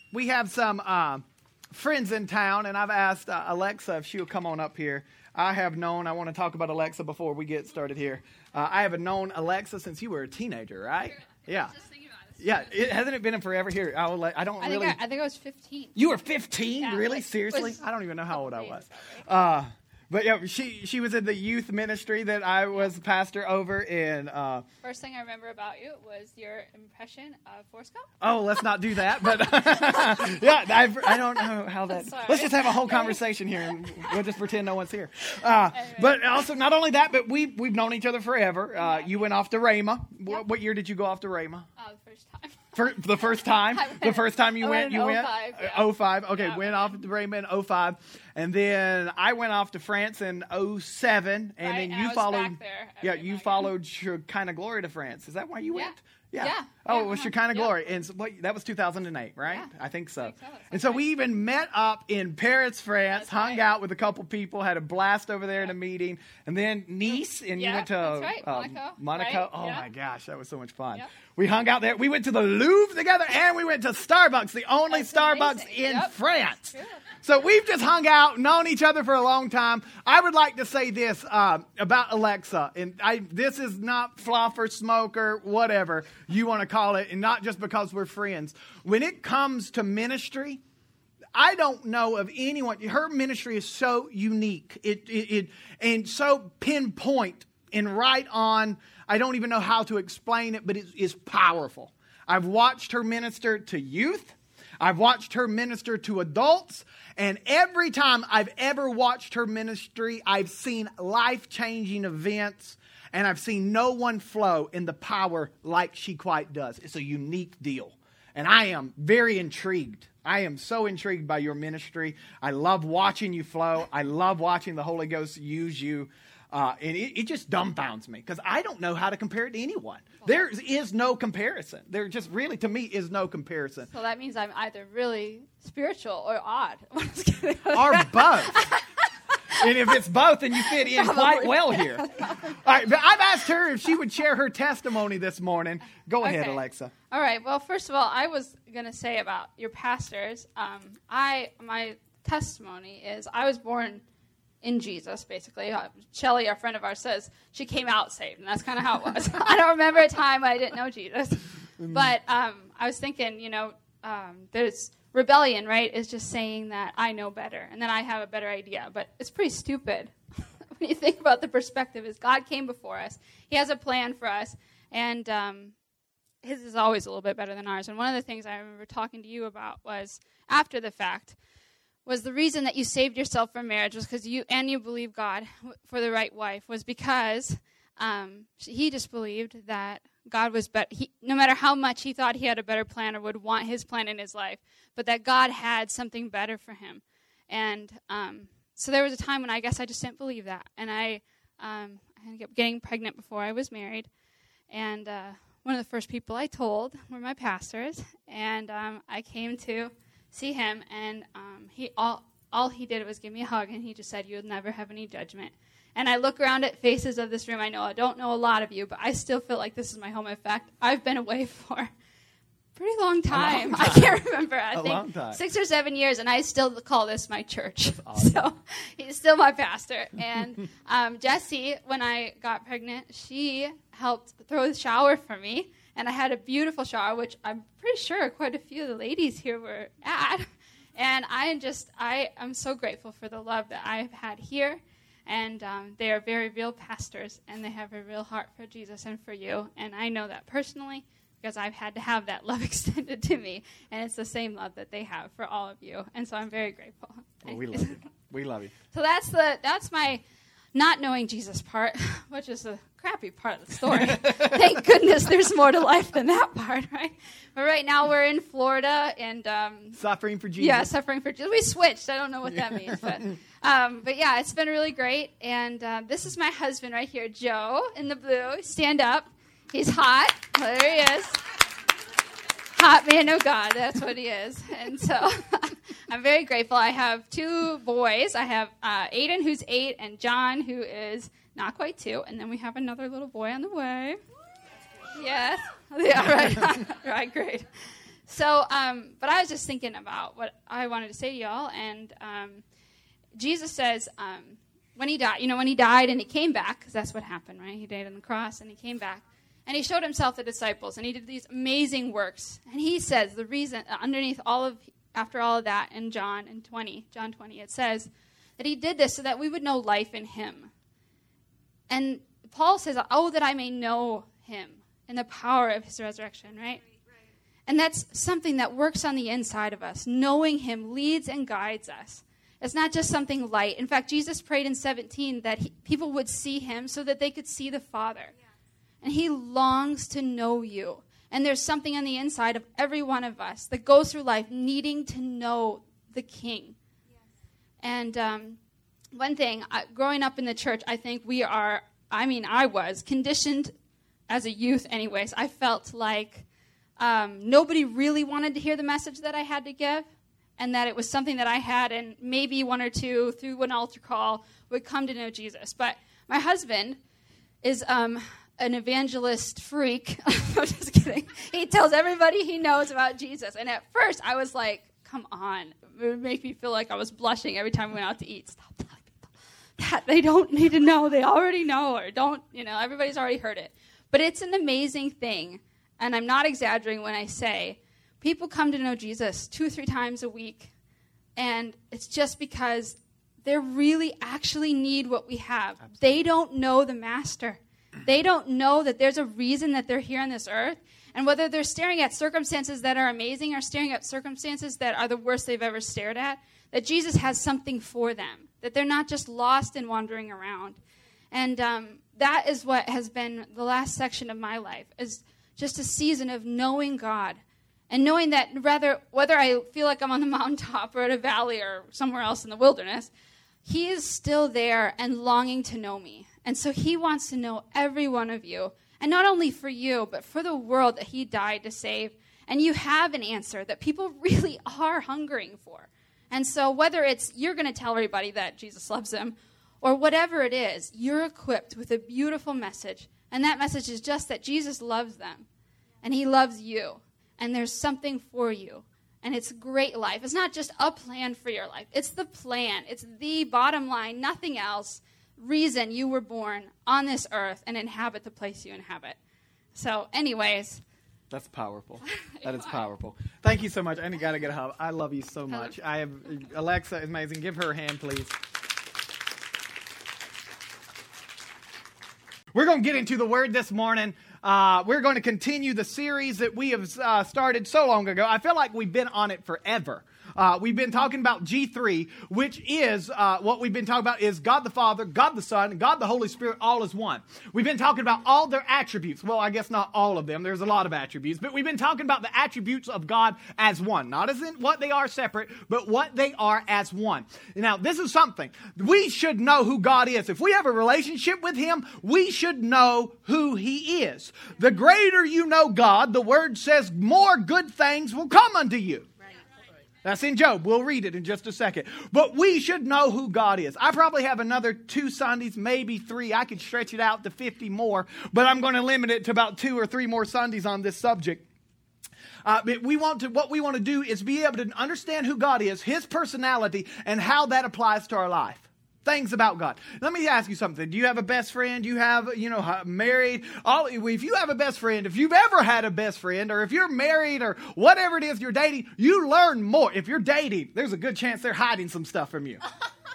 we have some friends in town, and I've asked Alexa if she will come on up here. I want to talk about Alexa before we get started here. I have known Alexa since you were a teenager, right? Yeah. Yeah, hasn't it been forever? Here, I think I was 15. You were 15? Yeah, really? Seriously? I don't even know how old I was. Probably. But yeah, she was in the youth ministry that I was pastor over in. First thing I remember about you was your impression of Forrest Gump. Oh, let's not do that. But yeah, I don't know how that. Let's just have a whole conversation here, and we'll just pretend no one's here. Anyway. But also, not only that, but we've known each other forever. You went off to Rhema. Yep. What year did you go off to Rhema? The first time. The first time? The first time you went? in 05, yeah. 05. Okay, Yeah, went off to Rhema in 05. And then I went off to France in 07. And Right, then and you I was followed. back there Yeah, every you night. followed Shekinah Glory to France. Is that why you went? Yeah. Oh, Yeah, it was uh-huh. Shekinah Yep. Glory. And so, that was 2008, right? Yeah. I think so. That's And so right. we even met up in Paris, France, That's hung right. out with a couple people, had a blast over there in a meeting. And then Nice, and you Yeah, went to that's right. Monaco, right? Oh, Yeah. my gosh, that was so much fun. Yep. We hung out there. We went to the Louvre together, and we went to Starbucks, the only That's Starbucks amazing. in Yep. France. True. So we've just hung out, known each other for a long time. I would like to say this about Alexa, and this is not fluff or smoke or whatever you want to call it, and not just because we're friends. When it comes to ministry, I don't know of anyone. Her ministry is so unique, it and so pinpoint and right on. I don't even know how to explain it, but it is powerful. I've watched her minister to youth. I've watched her minister to adults. And every time I've ever watched her ministry, I've seen life-changing events. And I've seen no one flow in the power like she quite does. It's a unique deal. And I am very intrigued. I am so intrigued by your ministry. I love watching you flow. I love watching the Holy Ghost use you. And it just dumbfounds me because I don't know how to compare it to anyone. There is no comparison. There just really, to me, is no comparison. So that means I'm either really spiritual or odd. Or both. And if it's both, then you fit in quite well here. All right, but I've asked her if she would share her testimony this morning. Go ahead, Okay. Alexa. All right. Well, first of all, I was going to say about your pastors. My testimony is I was born in Jesus, basically. Shelly, our friend of ours, says she came out saved, and that's kind of how it was. I don't remember a time I didn't know Jesus. But I was thinking, there's rebellion, right, is just saying that I know better, and then I have a better idea. But it's pretty stupid when you think about the perspective is God came before us. He has a plan for us, and his is always a little bit better than ours. And one of the things I remember talking to you about was, after the fact, was the reason that you saved yourself from marriage was because you believe God for the right wife was because he just believed that God was better. No matter how much he thought he had a better plan or would want his plan in his life, but that God had something better for him. And so there was a time when I guess I just didn't believe that. And I ended up getting pregnant before I was married. And one of the first people I told were my pastors. And I came to see him, and all he did was give me a hug, and he just said, "You'll never have any judgment." And I look around at faces of this room. I know I don't know a lot of you, but I still feel like this is my home. In fact, I've been away for a pretty long time. I can't remember. I think long time. 6 or 7 years, and I still call this my church. Awesome. So he's still my pastor. And Jessie, when I got pregnant, she helped throw the shower for me. And I had a beautiful shower, which I'm pretty sure quite a few of the ladies here were at. And I'm so grateful for the love that I've had here. And they are very real pastors, and they have a real heart for Jesus and for you. And I know that personally because I've had to have that love extended to me. And it's the same love that they have for all of you. And so I'm very grateful. Well, we love you. We love you. So that's my not knowing Jesus part, which is the crappy part of the story. Thank goodness there's more to life than that part, right? But right now we're in Florida and Suffering for Jesus. yeah, suffering for Jesus. We switched. I don't know what that means, but yeah, it's been really great. And this is my husband right here, Joe, in the blue. Stand up. He's hot. Well, there he is. Hot man of God. That's what he is. And so I'm very grateful. I have 2 boys. I have Aiden, who's 8, and John, who is not quite 2. And then we have another little boy on the way. Yes. Yeah, right. Right, great. So, but I was just thinking about what I wanted to say to y'all, and Jesus says when he died and he came back, because that's what happened, right? He died on the cross and he came back, and he showed himself to the disciples, and he did these amazing works. And he says the reason, underneath after all of that, in John 20, it says that he did this so that we would know life in him. And Paul says, "Oh, that I may know him and the power of his resurrection," right? And that's something that works on the inside of us. Knowing him leads and guides us. It's not just something light. In fact, Jesus prayed in 17 that people would see him so that they could see the Father. Yeah. And he longs to know you. And there's something on the inside of every one of us that goes through life needing to know the King. Yes. And one thing, growing up in the church, I think I was conditioned as a youth anyways. I felt like nobody really wanted to hear the message that I had to give, and that it was something that I had, and maybe one or two through an altar call would come to know Jesus. But my husband is an evangelist freak. I'm just kidding. He tells everybody he knows about Jesus. And at first I was like, come on. It would make me feel like I was blushing every time we went out to eat. Stop telling people that. They don't need to know. They already know, or don't, everybody's already heard it. But it's an amazing thing. And I'm not exaggerating when I say people come to know Jesus 2 or 3 times a week, and it's just because they really actually need what we have. Absolutely. They don't know the Master. They don't know that there's a reason that they're here on this earth, and whether they're staring at circumstances that are amazing or staring at circumstances that are the worst they've ever stared at, that Jesus has something for them, that they're not just lost and wandering around. And that is what has been the last section of my life, is just a season of knowing God, and knowing that whether I feel like I'm on the mountaintop or at a valley or somewhere else in the wilderness, he is still there and longing to know me. And so he wants to know every one of you, and not only for you, but for the world that he died to save. And you have an answer that people really are hungering for. And so whether it's you're going to tell everybody that Jesus loves them, or whatever it is, you're equipped with a beautiful message. And that message is just that Jesus loves them, and he loves you, and there's something for you, and it's great life. It's not just a plan for your life. It's the plan. It's the bottom line, nothing else, reason you were born on this earth and inhabit the place you inhabit. So anyways. That's powerful. That is powerful. Thank you so much. I got to get a hug. I love you so much. Alexa is amazing. Give her a hand, please. We're going to get into the Word this morning. We're going to continue the series that we have started so long ago. I feel like we've been on it forever. We've been talking about G3, which is what we've been talking about is God the Father, God the Son, and God the Holy Spirit all as one. We've been talking about all their attributes. Well, I guess not all of them. There's a lot of attributes. But we've been talking about the attributes of God as one. Not as in what they are separate, but what they are as one. Now, this is something. We should know who God is. If we have a relationship with him, we should know who he is. The greater you know God, the Word says, more good things will come unto you. That's in Job. We'll read it in just a second. But we should know who God is. I probably have another 2 Sundays, maybe 3. I could stretch it out to 50 more, but I'm going to limit it to about 2 or 3 more Sundays on this subject. What we want to do is be able to understand who God is, his personality, and how that applies to our life. Things about God. Let me ask you something. Do you have a best friend? Do you have, married? If you have a best friend, if you've ever had a best friend, or if you're married, or whatever it is you're dating, you learn more. If you're dating, there's a good chance they're hiding some stuff from you.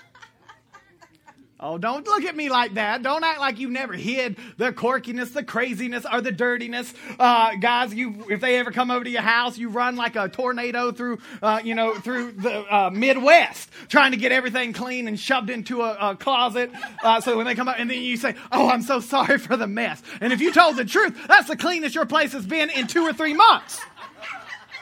Oh, don't look at me like that. Don't act like you never hid the quirkiness, the craziness, or the dirtiness. Guys, if they ever come over to your house, you run like a tornado through the Midwest, trying to get everything clean and shoved into a closet. So when they come up, and then you say, "Oh, I'm so sorry for the mess." And if you told the truth, that's the cleanest your place has been in 2 or 3 months.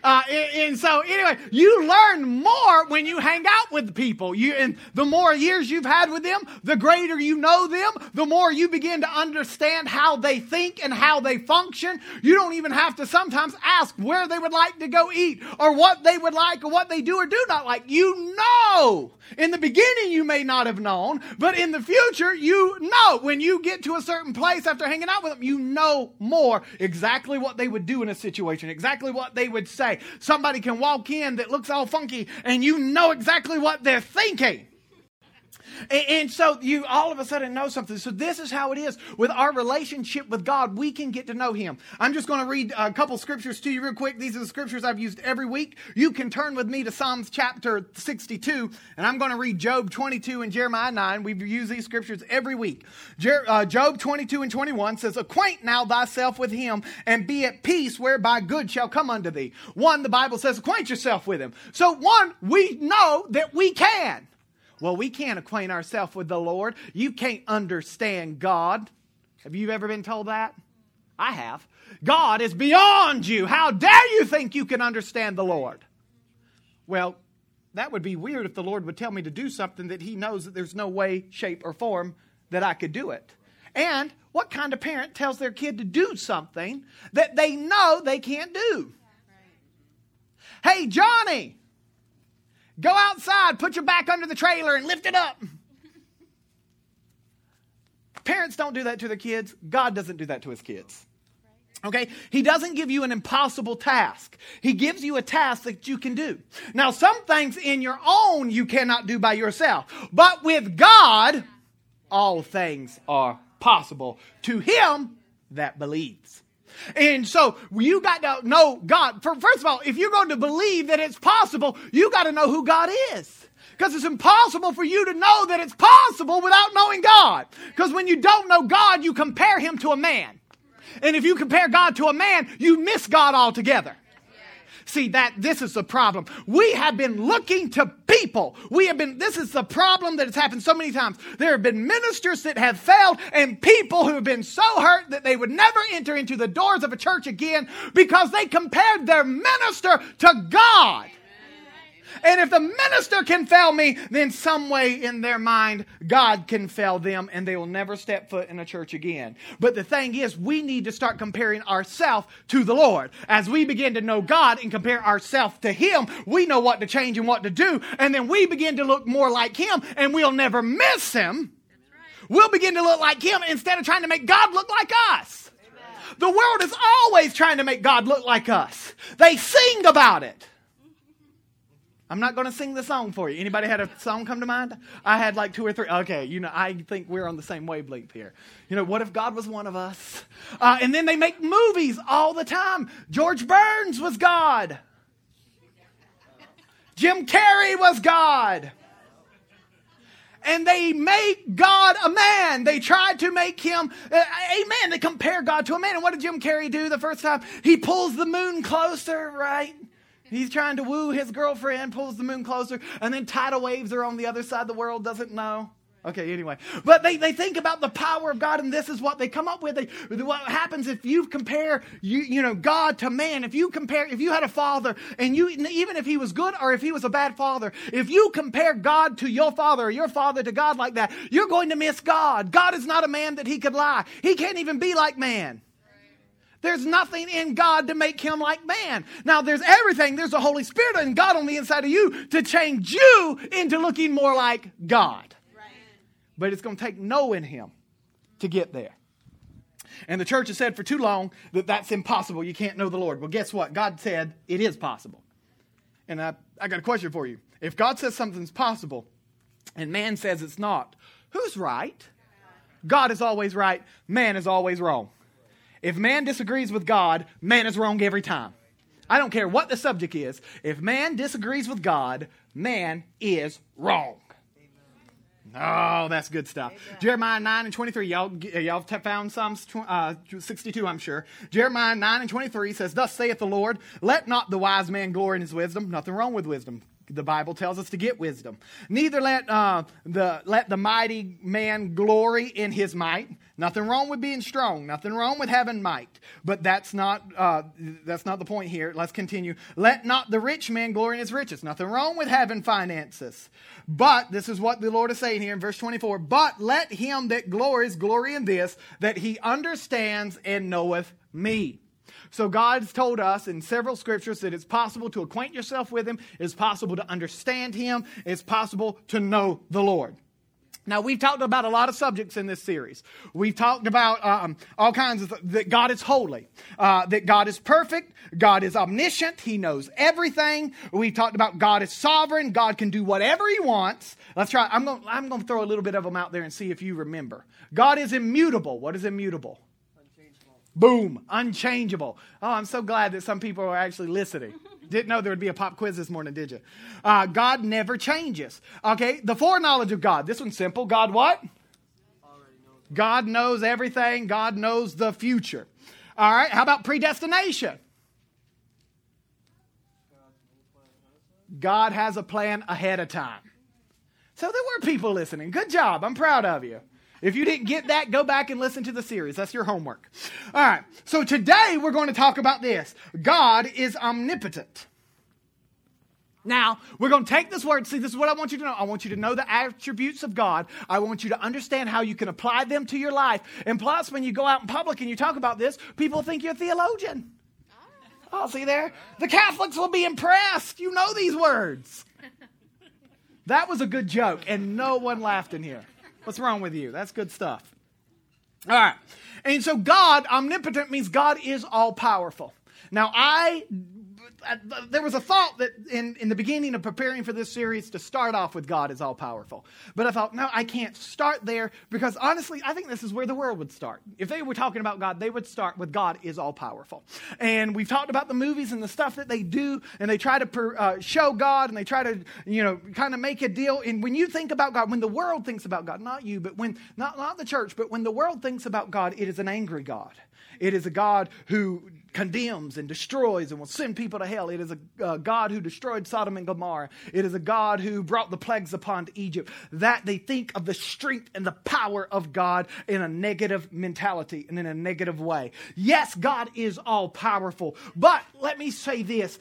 And so anyway, you learn more when you hang out with people. And the more years you've had with them, the greater you know them, the more you begin to understand how they think and how they function. You don't even have to sometimes ask where they would like to go eat or what they would like or what they do or do not like. You know. In the beginning, you may not have known, but in the future, you know. When you get to a certain place after hanging out with them, you know more exactly what they would do in a situation, exactly what they would say. Somebody can walk in that looks all funky, and you know exactly what they're thinking. And so you all of a sudden know something. So this is how it is with our relationship with God. We can get to know Him. I'm just going to read a couple scriptures to you real quick. These are the scriptures I've used every week. You can turn with me to Psalms chapter 62, and I'm going to read Job 22 and Jeremiah 9. We've used these scriptures every week. Job 22 and 21 says, "Acquaint now thyself with Him, and be at peace, whereby good shall come unto thee." One, the Bible says, acquaint yourself with Him. So one, we know that we can. Well, we can't acquaint ourselves with the Lord. You can't understand God. Have you ever been told that? I have. God is beyond you. How dare you think you can understand the Lord? Well, that would be weird if the Lord would tell me to do something that He knows that there's no way, shape, or form that I could do it. And what kind of parent tells their kid to do something that they know they can't do? Hey, Johnny! Go outside, put your back under the trailer and lift it up. Parents don't do that to their kids. God doesn't do that to His kids. Okay? He doesn't give you an impossible task. He gives you a task that you can do. Now, some things in your own you cannot do by yourself. But with God, all things are possible to him that believes. And so you got to know God. First of all, if you're going to believe that it's possible, you got to know who God is. Because it's impossible for you to know that it's possible without knowing God. Because when you don't know God, you compare Him to a man. And if you compare God to a man, you miss God altogether. See, this is the problem. We have been looking to people. This is the problem that has happened so many times. There have been ministers that have failed and people who have been so hurt that they would never enter into the doors of a church again because they compared their minister to God. And if the minister can fail me, then some way in their mind, God can fail them and they will never step foot in a church again. But the thing is, we need to start comparing ourselves to the Lord. As we begin to know God and compare ourselves to Him, we know what to change and what to do. And then we begin to look more like Him and we'll never miss Him. We'll begin to look like Him instead of trying to make God look like us. The world is always trying to make God look like us. They sing about it. I'm not going to sing the song for you. Anybody had a song come to mind? I had like 2 or 3. Okay, I think we're on the same wavelength here. What if God was one of us? And then they make movies all the time. George Burns was God. Jim Carrey was God. And they make God a man. They tried to make Him a man. They compare God to a man. And what did Jim Carrey do the first time? He pulls the moon closer, right? He's trying to woo his girlfriend, pulls the moon closer, and then tidal waves are on the other side. The world doesn't know. Okay, anyway. But they think about the power of God, and this is what they come up with. What happens if you compare God to man? If you had a father, and even if he was good or if he was a bad father, if you compare God to your father or your father to God like that, you're going to miss God. God is not a man that He could lie. He can't even be like man. There's nothing in God to make Him like man. Now, there's everything. There's the Holy Spirit and God on the inside of you to change you into looking more like God. Right. But it's going to take knowing Him to get there. And the church has said for too long that that's impossible. You can't know the Lord. Well, guess what? God said it is possible. And I got a question for you. If God says something's possible and man says it's not, who's right? God is always right. Man is always wrong. If man disagrees with God, man is wrong every time. I don't care what the subject is. If man disagrees with God, man is wrong. Oh, that's good stuff. Amen. Jeremiah 9 and 23. Y'all found Psalms 62, I'm sure. Jeremiah 9 and 23 says, "Thus saith the Lord, let not the wise man glory in his wisdom." Nothing wrong with wisdom. The Bible tells us to get wisdom. Neither let the mighty man glory in his might. Nothing wrong with being strong. Nothing wrong with having might. But that's not the point here. Let's continue. Let not the rich man glory in his riches. Nothing wrong with having finances. But this is what the Lord is saying here in verse 24. But let him that glories glory in this, that he understands and knoweth me. So God's told us in several scriptures that it's possible to acquaint yourself with him. It's possible to understand him. It's possible to know the Lord. Now, we've talked about a lot of subjects in this series. We've talked about all kinds of that God is holy, that God is perfect, God is omniscient, he knows everything. We've talked about God is sovereign, God can do whatever he wants. Let's try. I'm going to throw a little bit of them out there and see if you remember. God is immutable. What is immutable? Boom, unchangeable. Oh, I'm so glad that some people are actually listening. Didn't know there would be a pop quiz this morning, did you? God never changes. Okay, the foreknowledge of God. This one's simple. God what? God knows everything. God knows the future. All right, how about predestination? God has a plan ahead of time. So there were people listening. Good job. I'm proud of you. If you didn't get that, go back and listen to the series. That's your homework. All right. So today we're going to talk about this. God is omnipotent. Now, we're going to take this word. See, this is what I want you to know. I want you to know the attributes of God. I want you to understand how you can apply them to your life. And plus, when you go out in public and you talk about this, people think you're a theologian. Oh, see there? The Catholics will be impressed. You know these words. That was a good joke, and no one laughed in here. What's wrong with you? That's good stuff. All right. And so God, omnipotent, means God is all-powerful. Now, there was a thought that in the beginning of preparing for this series to start off with God is all-powerful. But I thought, no, I can't start there because honestly, I think this is where the world would start. If they were talking about God, they would start with God is all-powerful. And we've talked about the movies and the stuff that they do, and they try to show God, and they try to, kind of make a deal. And when you think about God, when the world thinks about God, not you, but when, not the church, but when the world thinks about God, it is an angry God. It is a God who condemns and destroys and will send people to hell. It is a God who destroyed Sodom and Gomorrah. It is a God who brought the plagues upon Egypt. That they think of the strength and the power of God in a negative mentality and in a negative way. Yes, God is all powerful. But let me say this.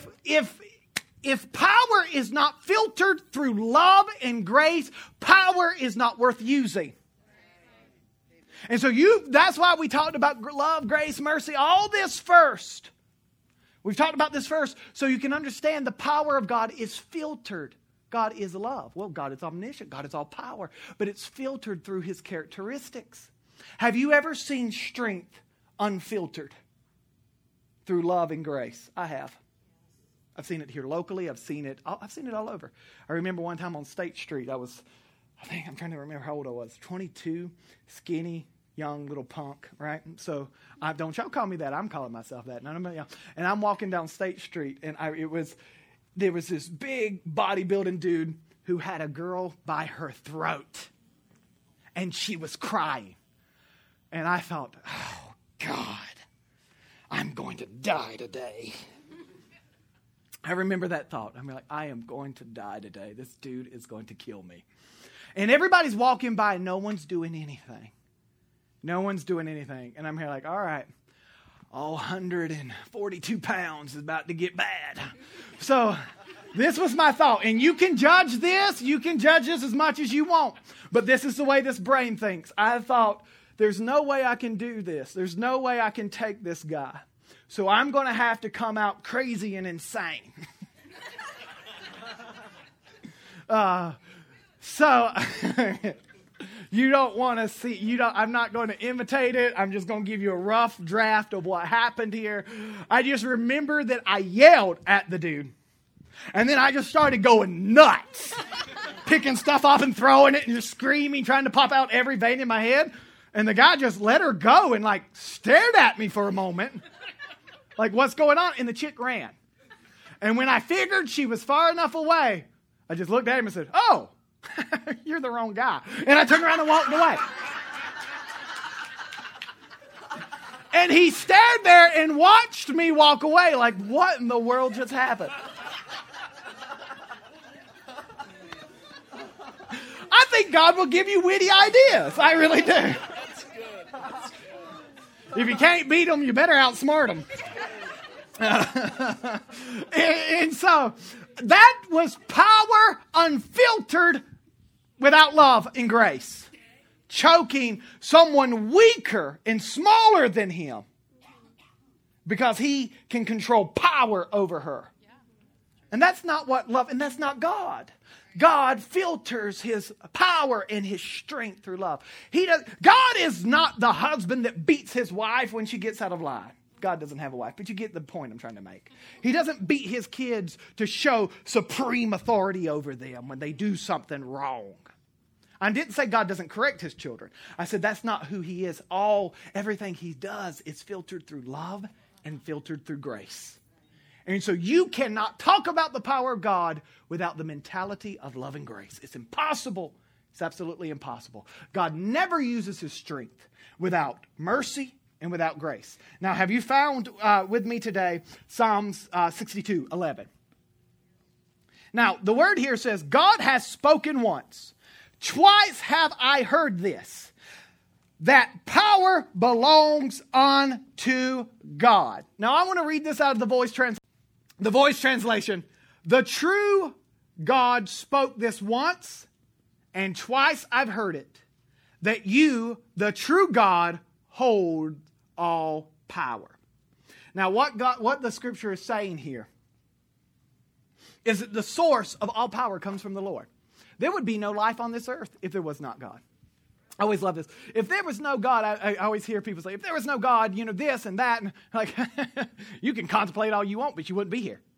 If power is not filtered through love and grace, power is not worth using. And so that's why we talked about love, grace, mercy, all this first. We've talked about this first so you can understand the power of God is filtered. God is love. Well, God is omniscient. God is all power. But it's filtered through his characteristics. Have you ever seen strength unfiltered through love and grace? I have. I've seen it here locally. I've seen it all over. I remember one time on State Street, I'm trying to remember how old I was. 22, skinny, young little punk, right? So don't y'all call me that. I'm calling myself that. And I'm walking down State Street, and there was this big bodybuilding dude who had a girl by her throat, and she was crying. And I thought, oh, God, I'm going to die today. I remember that thought. I'm like, I am going to die today. This dude is going to kill me. And everybody's walking by and no one's doing anything. No one's doing anything. And I'm here like, all right, all 142 pounds is about to get bad. So this was my thought. And you can judge this. You can judge this as much as you want. But this is the way this brain thinks. I thought, there's no way I can do this. There's no way I can take this guy. So I'm going to have to come out crazy and insane. So you don't want to see, I'm not going to imitate it. I'm just going to give you a rough draft of what happened here. I just remember that I yelled at the dude. And then I just started going nuts. Picking stuff up and throwing it and just screaming, trying to pop out every vein in my head. And the guy just let her go and stared at me for a moment. Like, what's going on? And the chick ran. And when I figured she was far enough away, I just looked at him and said, oh, you're the wrong guy. And I turned around and walked away. And he stared there and watched me walk away like, what in the world just happened? think God will give you witty ideas. I really do. That's good. That's good. If you can't beat them, you better outsmart them. And so that was power unfiltered without love and grace. Choking someone weaker and smaller than him because he can control power over her. And that's not what love, and that's not God. God filters his power and his strength through love. God is not the husband that beats his wife when she gets out of line. God doesn't have a wife, but you get the point I'm trying to make. He doesn't beat his kids to show supreme authority over them when they do something wrong. I didn't say God doesn't correct his children. I said that's not who he is. Everything he does is filtered through love and filtered through grace. And so you cannot talk about the power of God without the mentality of love and grace. It's impossible. It's absolutely impossible. God never uses his strength without mercy and without grace. Now, have you found with me today Psalms 62:11? Now, the word here says, God has spoken once. Twice have I heard this, that power belongs unto God. Now, I want to read this out of the Voice translation. The true God spoke this once, and twice I've heard it, that you, the true God, hold all power. Now, what the scripture is saying here is that the source of all power comes from the Lord. There would be no life on this earth if there was not God. I always love this. If there was no God, I always hear people say, if there was no God, this and that. And like, you can contemplate all you want, but you wouldn't be here.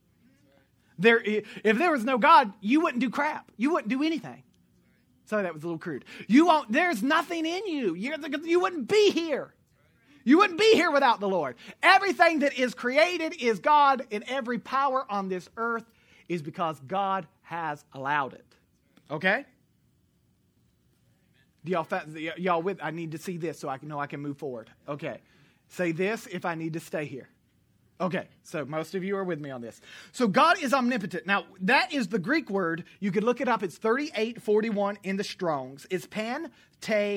If there was no God, you wouldn't do crap. You wouldn't do anything. Sorry, that was a little crude. There's nothing in you. You wouldn't be here. You wouldn't be here without the Lord. Everything that is created is God, and every power on this earth is because God has allowed it. Okay? Y'all with? I need to see this so I know I can move forward. Okay. Say this if I need to stay here. Okay. So most of you are with me on this. So God is omnipotent. Now, that is the Greek word. You could look it up. It's 3841 in the Strongs. It's Pentakartor.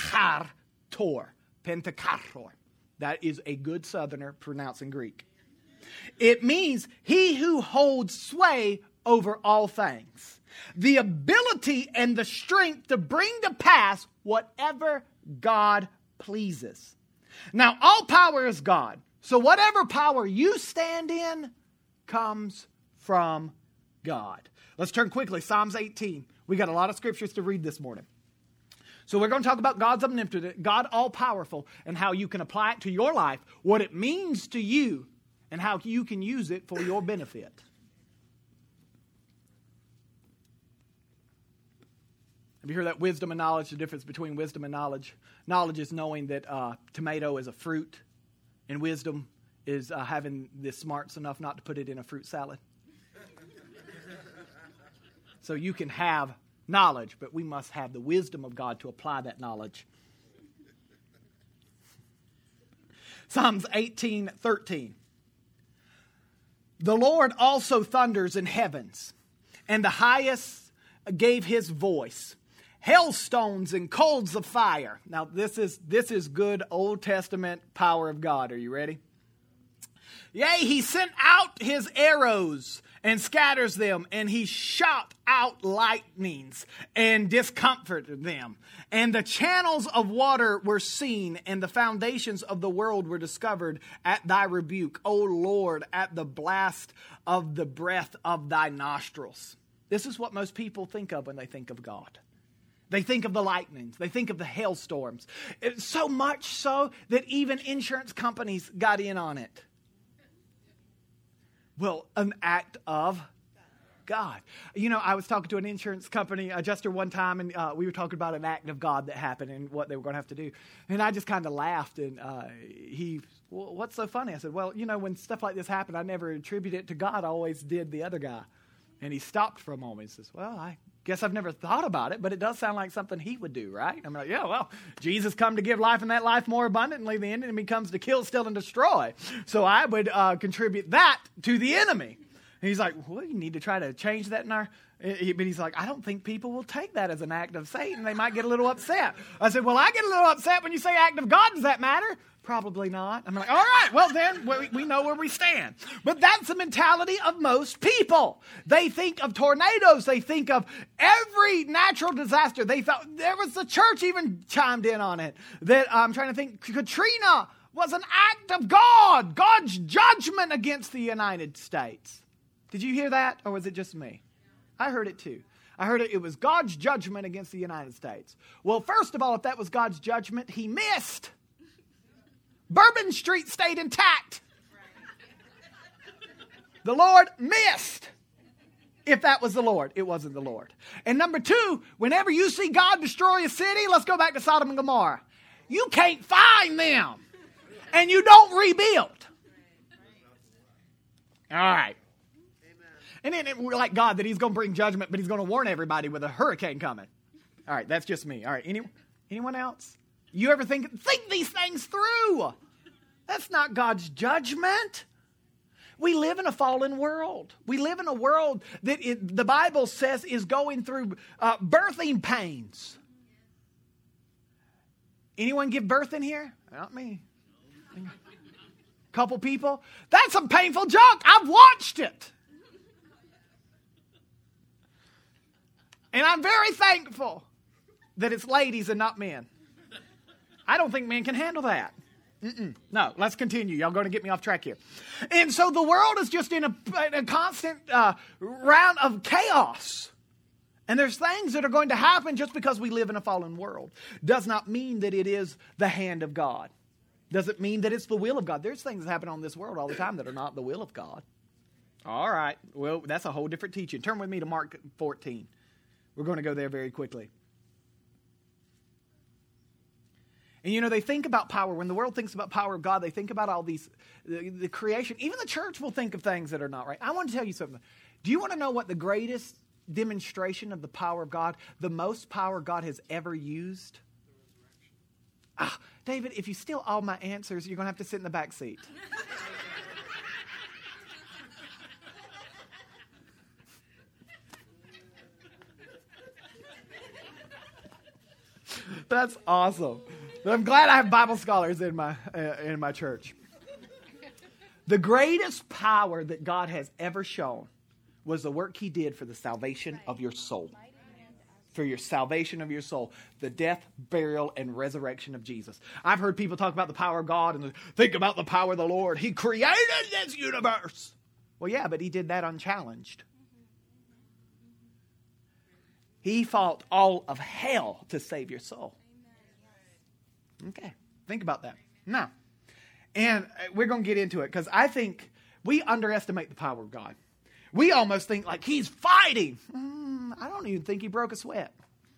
Pentakartor. That is a good Southerner pronouncing Greek. It means he who holds sway over all things. The ability and the strength to bring to pass whatever God pleases. Now, all power is God. So whatever power you stand in comes from God. Let's turn quickly. Psalms 18. We got a lot of scriptures to read this morning. So we're going to talk about God's omnipotent, God all-powerful, and how you can apply it to your life, what it means to you, and how you can use it for your benefit. Have you heard that wisdom and knowledge, the difference between wisdom and knowledge? Knowledge is knowing that tomato is a fruit, and wisdom is having the smarts enough not to put it in a fruit salad. So you can have knowledge, but we must have the wisdom of God to apply that knowledge. Psalms 18:13. The Lord also thunders in heavens, and the highest gave his voice. Hailstones and coals of fire. Now, this is good Old Testament power of God. Are you ready? Yea, he sent out his arrows and scatters them, and he shot out lightnings and discomforted them. And the channels of water were seen, and the foundations of the world were discovered at thy rebuke, O Lord, at the blast of the breath of thy nostrils. This is what most people think of when they think of God. They think of the lightnings. They think of the hailstorms. It's so much so that even insurance companies got in on it. Well, an act of God. I was talking to an insurance company adjuster one time, and we were talking about an act of God that happened and what they were going to have to do. And I just kind of laughed, and what's so funny? I said, well, when stuff like this happened, I never attribute it to God. I always did the other guy. And he stopped for a moment. He says, well, I guess I've never thought about it, but it does sound like something he would do, right? I'm like, yeah, well, Jesus come to give life and that life more abundantly. The enemy comes to kill, steal, and destroy. So I would contribute that to the enemy. And he's like, well, you need to try to change that in our... But he's like, I don't think people will take that as an act of Satan. They might get a little upset. I said, well, I get a little upset when you say act of God. Does that matter? Probably not. I'm like, all right, well then, we know where we stand. But that's the mentality of most people. They think of tornadoes. They think of every natural disaster. They thought, there was the church even chimed in on it. That I'm trying to think, Katrina was an act of God. God's judgment against the United States. Did you hear that, or was it just me? I heard it too. I heard it was God's judgment against the United States. Well, first of all, if that was God's judgment, he missed. Bourbon Street stayed intact. The Lord missed. If that was the Lord, it wasn't the Lord. And number two, whenever you see God destroy a city, let's go back to Sodom and Gomorrah. You can't find them. And you don't rebuild. All right. And then we're like God that he's going to bring judgment, but he's going to warn everybody with a hurricane coming. All right, that's just me. All right, anyone else? You ever think these things through? That's not God's judgment. We live in a fallen world. We live in a world that the Bible says is going through birthing pains. Anyone give birth in here? Not me. Couple people. That's some painful junk. I've watched it. And I'm very thankful that it's ladies and not men. I don't think men can handle that. No, let's continue. Y'all going to get me off track here. And so the world is just in a constant round of chaos. And there's things that are going to happen just because we live in a fallen world. Does not mean that it is the hand of God. Doesn't mean that it's the will of God. There's things that happen on this world all the time that are not the will of God. All right. Well, that's a whole different teaching. Turn with me to Mark 14. We're going to go there very quickly. And you know, they think about power. When the world thinks about power of God, they think about all these, the creation. Even the church will think of things that are not right. I want to tell you something. Do you want to know what the greatest demonstration of the power of God, the most power God has ever used? David, if you steal all my answers, you're going to have to sit in the back seat. That's awesome. I'm glad I have Bible scholars in my church. The greatest power that God has ever shown was the work he did for the salvation of your soul. For your salvation of your soul. The death, burial, and resurrection of Jesus. I've heard people talk about the power of God and think about the power of the Lord. He created this universe. Well, yeah, but he did that unchallenged. He fought all of hell to save your soul. Okay, think about that. Now, and we're going to get into it because I think we underestimate the power of God. We almost think like he's fighting. I don't even think he broke a sweat.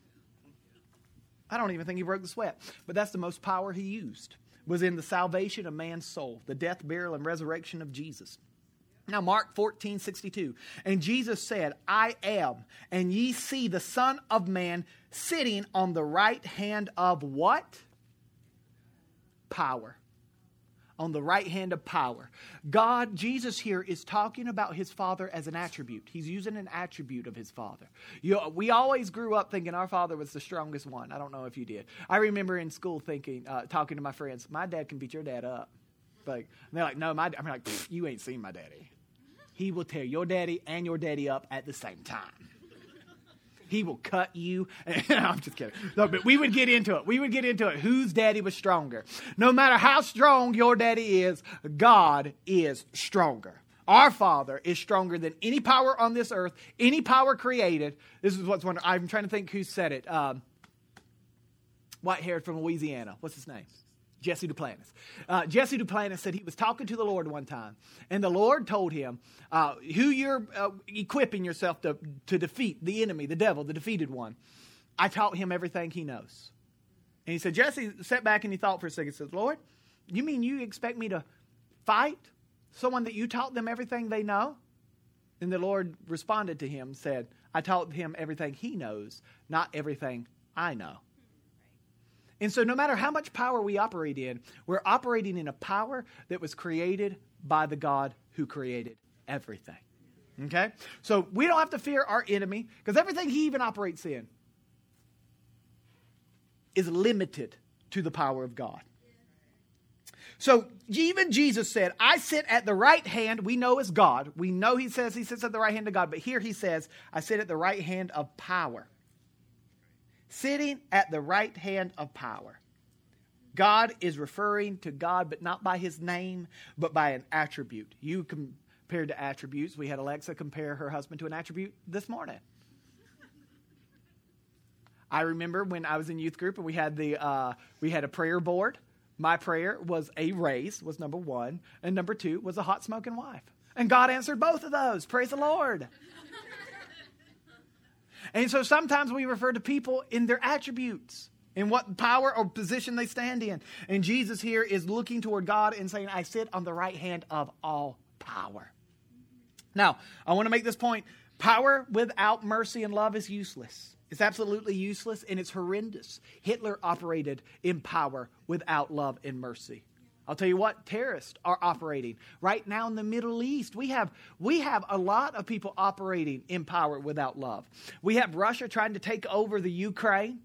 I don't even think he broke the sweat. But that's the most power he used, was in the salvation of man's soul, the death, burial, and resurrection of Jesus. Now, Mark 14:62. And Jesus said, I am, and ye see the Son of Man sitting on the right hand of what? Power. On the right hand of power. God, Jesus here is talking about his Father as an attribute. He's using an attribute of his Father. We always grew up thinking our Father was the strongest one. I don't know if you did. I remember in school thinking, talking to my friends, my dad can beat your dad up. Like, they're like, no, I'm like, you ain't seen my daddy. He will tear your daddy and your daddy up at the same time. He will cut you. No, I'm just kidding. No, but we would get into it. We would get into it. Whose daddy was stronger? No matter how strong your daddy is, God is stronger. Our Father is stronger than any power on this earth, any power created. This is what's wonderful. I'm trying to think who said it. White-haired from Louisiana. What's his name? Jesse Duplantis. Jesse Duplantis said he was talking to the Lord one time, and the Lord told him who you're equipping yourself to defeat, the enemy, the devil, the defeated one. I taught him everything he knows. And he said, Jesse sat back and he thought for a second. He said, Lord, you mean you expect me to fight someone that you taught them everything they know? And the Lord responded to him, said, I taught him everything he knows, not everything I know. And so no matter how much power we operate in, we're operating in a power that was created by the God who created everything. Okay? So we don't have to fear our enemy because everything he even operates in is limited to the power of God. So even Jesus said, I sit at the right hand, we know is God. We know he says he sits at the right hand of God. But here he says, I sit at the right hand of power. Sitting at the right hand of power. God is referring to God, but not by his name, but by an attribute. You compared to attributes. We had Alexa compare her husband to an attribute this morning. I remember when I was in youth group and we had a prayer board. My prayer was a raise, was number 1. And number 2 was a hot smoking wife. And God answered both of those. Praise the Lord. And so sometimes we refer to people in their attributes, in what power or position they stand in. And Jesus here is looking toward God and saying, I sit on the right hand of all power. Now, I want to make this point. Power without mercy and love is useless. It's absolutely useless and it's horrendous. Hitler operated in power without love and mercy. I'll tell you what, terrorists are operating right now in the Middle East. We have a lot of people operating in power without love. We have Russia trying to take over the Ukraine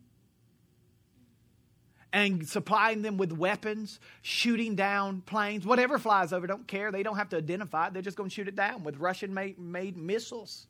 and supplying them with weapons, shooting down planes, whatever flies over, don't care. They don't have to identify it. They're just going to shoot it down with Russian-made missiles.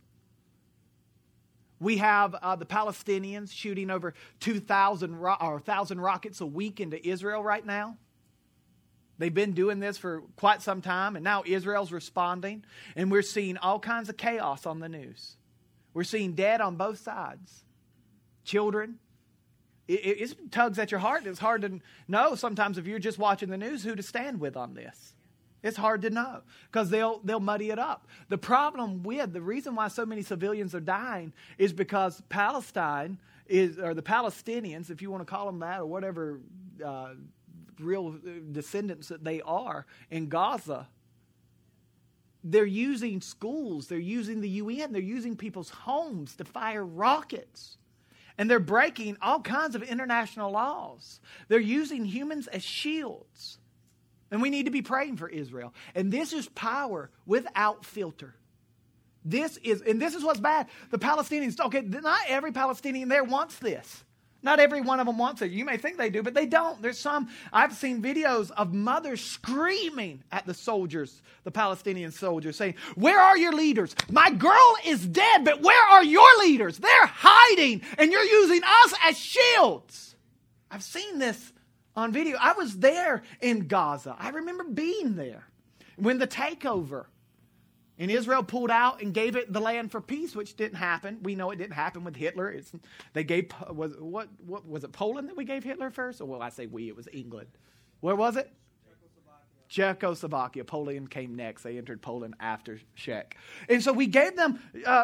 We have the Palestinians shooting over 1,000 rockets a week into Israel right now. They've been doing this for quite some time, and now Israel's responding, and we're seeing all kinds of chaos on the news. We're seeing dead on both sides. Children. It tugs at your heart. It's hard to know sometimes if you're just watching the news who to stand with on this. It's hard to know because they'll muddy it up. The reason why so many civilians are dying is because Palestine or the Palestinians, if you want to call them that, or whatever real descendants that they are in Gaza, they're using schools, they're using the UN, they're using people's homes to fire rockets. And they're breaking all kinds of international laws. They're using humans as shields. And we need to be praying for Israel. And this is power without filter. This is what's bad. The Palestinians, okay, not every Palestinian there wants this. Not every one of them wants it. You may think they do, but they don't. I've seen videos of mothers screaming at the soldiers, the Palestinian soldiers, saying, where are your leaders? My girl is dead, but where are your leaders? They're hiding, and you're using us as shields. I've seen this on video. I was there in Gaza. I remember being there when the takeover and Israel pulled out and gave it the land for peace, which didn't happen. We know it didn't happen with Hitler. They gave was it Poland that we gave Hitler first? Or well, I say we. It was England. Where was it? Czechoslovakia. Poland came next. They entered Poland after Czech. And so we gave them,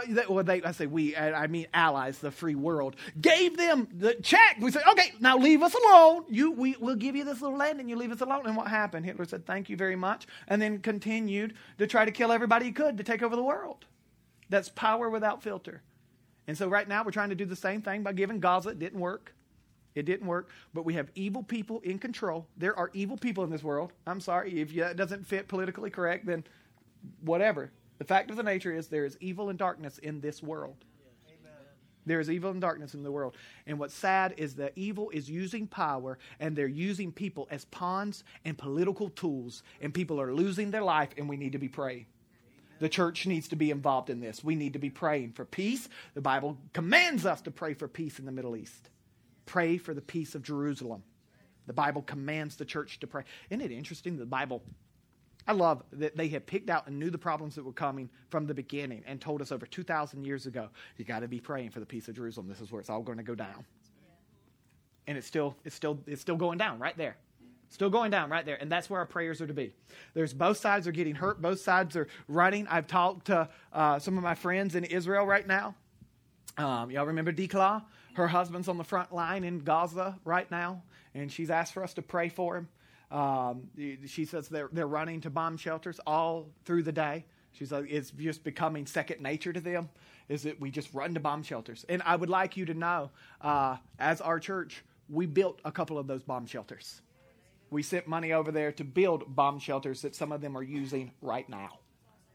I mean allies, the free world, gave them the Czech. We said, okay, now leave us alone. We'll give you this little land and you leave us alone. And what happened? Hitler said, thank you very much. And then continued to try to kill everybody he could to take over the world. That's power without filter. And so right now we're trying to do the same thing by giving Gaza. It didn't work. It didn't work, but we have evil people in control. There are evil people in this world. I'm sorry, if it doesn't fit politically correct, then whatever. The fact of the nature is there is evil and darkness in this world. Amen. There is evil and darkness in the world. And what's sad is that evil is using power, and they're using people as pawns and political tools, and people are losing their life, and we need to be praying. The church needs to be involved in this. We need to be praying for peace. The Bible commands us to pray for peace in the Middle East. Pray for the peace of Jerusalem. The Bible commands the church to pray. Isn't it interesting? The Bible, I love that they had picked out and knew the problems that were coming from the beginning and told us over 2,000 years ago, you got to be praying for the peace of Jerusalem. This is where it's all going to go down. And it's still going down right there. Still going down right there. And that's where our prayers are to be. There's both sides are getting hurt. Both sides are running. I've talked to some of my friends in Israel right now. Y'all remember Dikla? Her husband's on the front line in Gaza right now, and she's asked for us to pray for him. She says they're running to bomb shelters all through the day. She's like, it's just becoming second nature to them, is that we just run to bomb shelters. And I would like you to know, as our church, we built a couple of those bomb shelters. We sent money over there to build bomb shelters that some of them are using right now.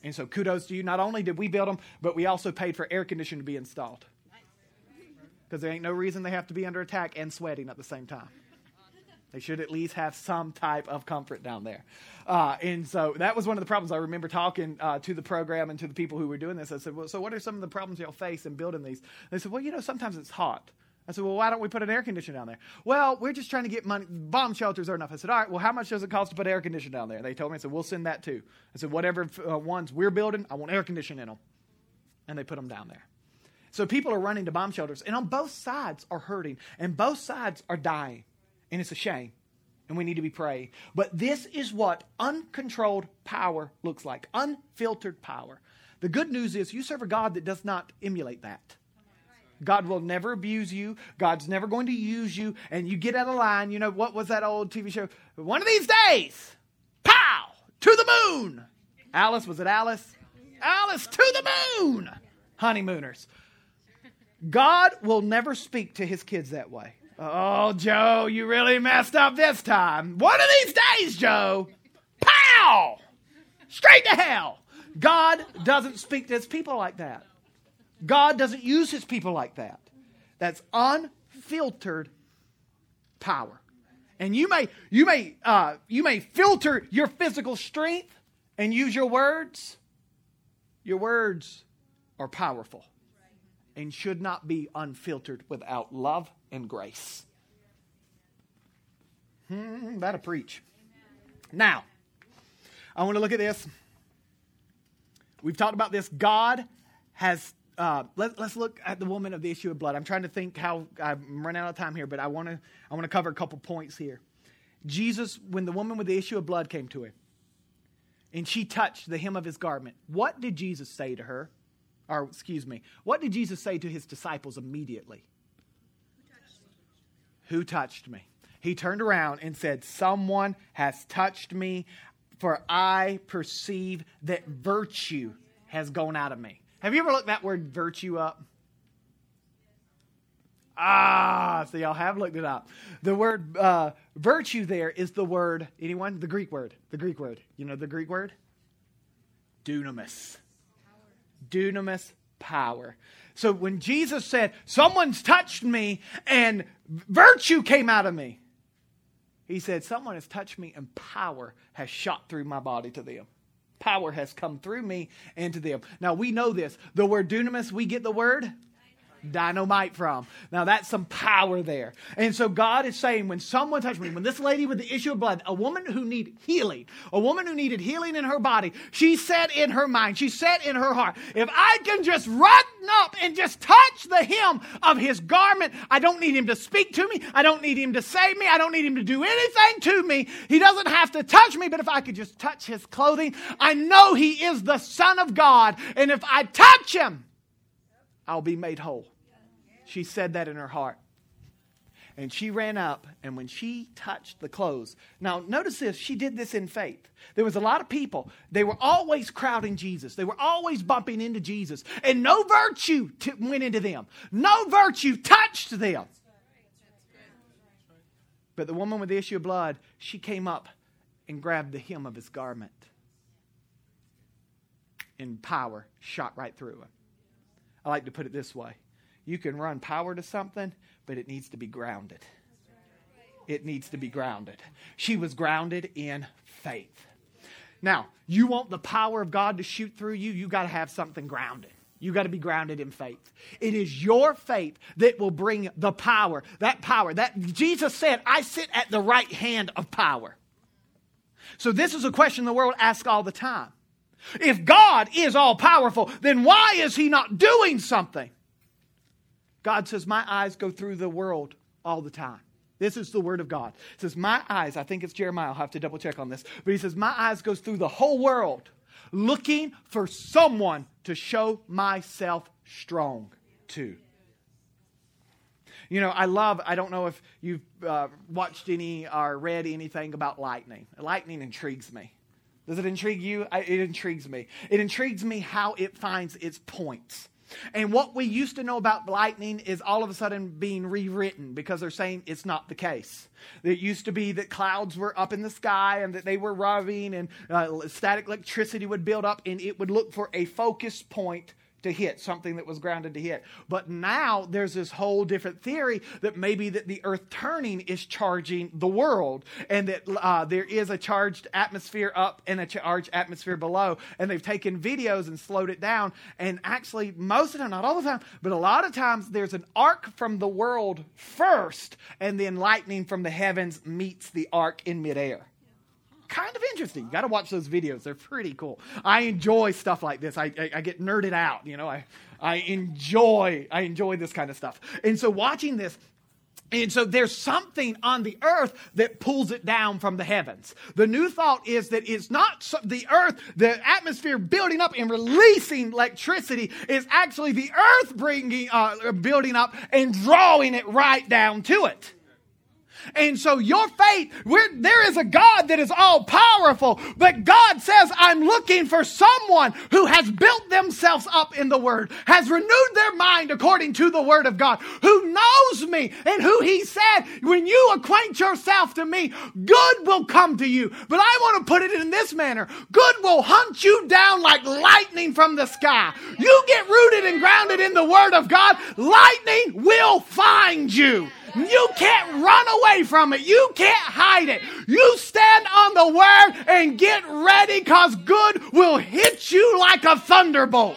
And so kudos to you. Not only did we build them, but we also paid for air conditioning to be installed. Because there ain't no reason they have to be under attack and sweating at the same time. They should at least have some type of comfort down there. And so that was one of the problems. I remember talking to the program and to the people who were doing this. I said, well, so what are some of the problems y'all face in building these? They said, well, sometimes it's hot. I said, well, why don't we put an air conditioner down there? Well, we're just trying to get money. Bomb shelters are enough. I said, all right, well, how much does it cost to put air conditioner down there? They told me, I said, we'll send that too. I said, whatever ones we're building, I want air conditioning in them. And they put them down there. So people are running to bomb shelters, and on both sides are hurting, and both sides are dying. And it's a shame, and we need to be praying. But this is what uncontrolled power looks like, unfiltered power. The good news is you serve a God that does not emulate that. God will never abuse you. God's never going to use you. And you get out of line. You know, what was that old TV show? One of these days, pow, to the moon. Alice, was it Alice? Alice, to the moon. Honeymooners. God will never speak to his kids that way. Oh, Joe, you really messed up this time. One of these days, Joe, pow, straight to hell. God doesn't speak to his people like that. God doesn't use his people like that. That's unfiltered power. And you may filter your physical strength and use your words. Your words are powerful and should not be unfiltered without love and grace. That'll preach. Now, I want to look at this. We've talked about this. God has let's look at the woman of the issue of blood. I'm trying to think how I'm running out of time here, but I want to cover a couple points here. Jesus, when the woman with the issue of blood came to him, and she touched the hem of his garment, what did Jesus say to her? Or, what did Jesus say to his disciples immediately? Who touched me? He turned around and said, someone has touched me, for I perceive that virtue has gone out of me. Have you ever looked that word virtue up? So y'all have looked it up. The word virtue there is the word, anyone? The Greek word. The Greek word. You know the Greek word? Dunamis. Dunamis, power. So when Jesus said, someone's touched me and virtue came out of me, he said, someone has touched me and power has shot through my body to them. Power has come through me and to them. Now we know this. The word dunamis, we get the word dynamite from. Now that's some power there. And so God is saying, when someone touched me, when this lady with the issue of blood, a woman who needed healing, a woman who needed healing in her body, she said in her mind, she said in her heart, if I can just run up and just touch the hem of his garment, I don't need him to speak to me. I don't need him to save me. I don't need him to do anything to me. He doesn't have to touch me, but if I could just touch his clothing, I know he is the Son of God. And if I touch him, I'll be made whole. She said that in her heart. And she ran up, and when she touched the clothes. Now, notice this. She did this in faith. There was a lot of people. They were always crowding Jesus. They were always bumping into Jesus. And no virtue went into them. No virtue touched them. But the woman with the issue of blood, she came up and grabbed the hem of his garment. And power shot right through him. I like to put it this way. You can run power to something, but it needs to be grounded. It needs to be grounded. She was grounded in faith. Now, you want the power of God to shoot through you, you got to have something grounded. You got to be grounded in faith. It is your faith that will bring the power. That power. That Jesus said, I sit at the right hand of power. So this is a question the world asks all the time. If God is all powerful, then why is he not doing something? God says, my eyes go through the world all the time. This is the word of God. It says, my eyes, I think it's Jeremiah, I'll have to double check on this. But he says, my eyes goes through the whole world looking for someone to show myself strong to. You know, I don't know if you've watched any or read anything about lightning. Lightning intrigues me. Does it intrigue you? It intrigues me. It intrigues me how it finds its points. And what we used to know about lightning is all of a sudden being rewritten because they're saying it's not the case. It used to be that clouds were up in the sky and that they were rubbing and static electricity would build up and it would look for a focus point to hit, something that was grounded to hit. But now there's this whole different theory that maybe that the earth turning is charging the world and that there is a charged atmosphere up and a charged atmosphere below. And they've taken videos and slowed it down. And actually, most of the time, not all the time, but a lot of times there's an arc from the world first and then lightning from the heavens meets the arc in midair. Kind of interesting. You got to watch those videos. They're pretty cool. I enjoy stuff like this. I get nerded out. You know, I enjoy this kind of stuff. And so watching this, and so there's something on the earth that pulls it down from the heavens. The new thought is that it's not the earth, the atmosphere building up and releasing electricity is actually the earth building up and drawing it right down to it. And so your faith, there is a God that is all powerful, but God says, I'm looking for someone who has built themselves up in the Word, has renewed their mind according to the Word of God, who knows me and who He said, when you acquaint yourself to me, good will come to you. But I want to put it in this manner. Good will hunt you down like lightning from the sky. You get rooted and grounded in the Word of God, lightning will find you. You can't run away from it. You can't hide it. You stand on the Word and get ready because good will hit you like a thunderbolt.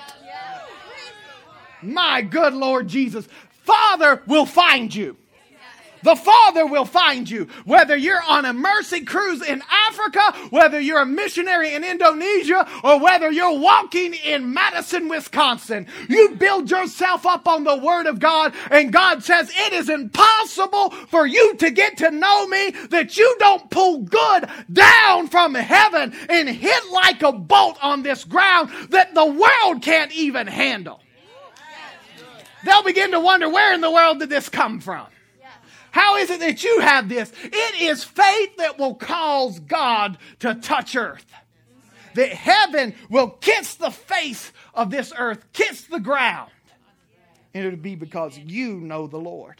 My good Lord Jesus. Father will find you. The Father will find you. Whether you're on a mercy cruise in Africa, whether you're a missionary in Indonesia, or whether you're walking in Madison, Wisconsin, you build yourself up on the Word of God, and God says it is impossible for you to get to know me that you don't pull good down from heaven and hit like a bolt on this ground that the world can't even handle. They'll begin to wonder, where in the world did this come from? How is it that you have this? It is faith that will cause God to touch earth. That heaven will kiss the face of this earth, kiss the ground. And it'll be because you know the Lord.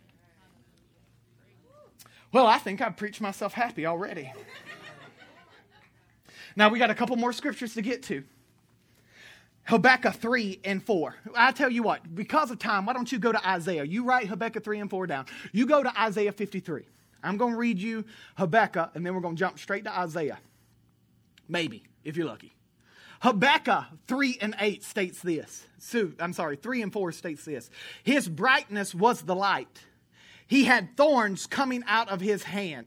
Well, I think I've preached myself happy already. Now we got a couple more scriptures to get to. Habakkuk 3 and 4. I tell you what, because of time, why don't you go to Isaiah? You write Habakkuk 3 and 4 down. You go to Isaiah 53. I'm going to read you Habakkuk, and then we're going to jump straight to Isaiah. Maybe, if you're lucky. Habakkuk 3 and 8 states this. 3 and 4 states this. His brightness was the light. He had horns coming out of his hands.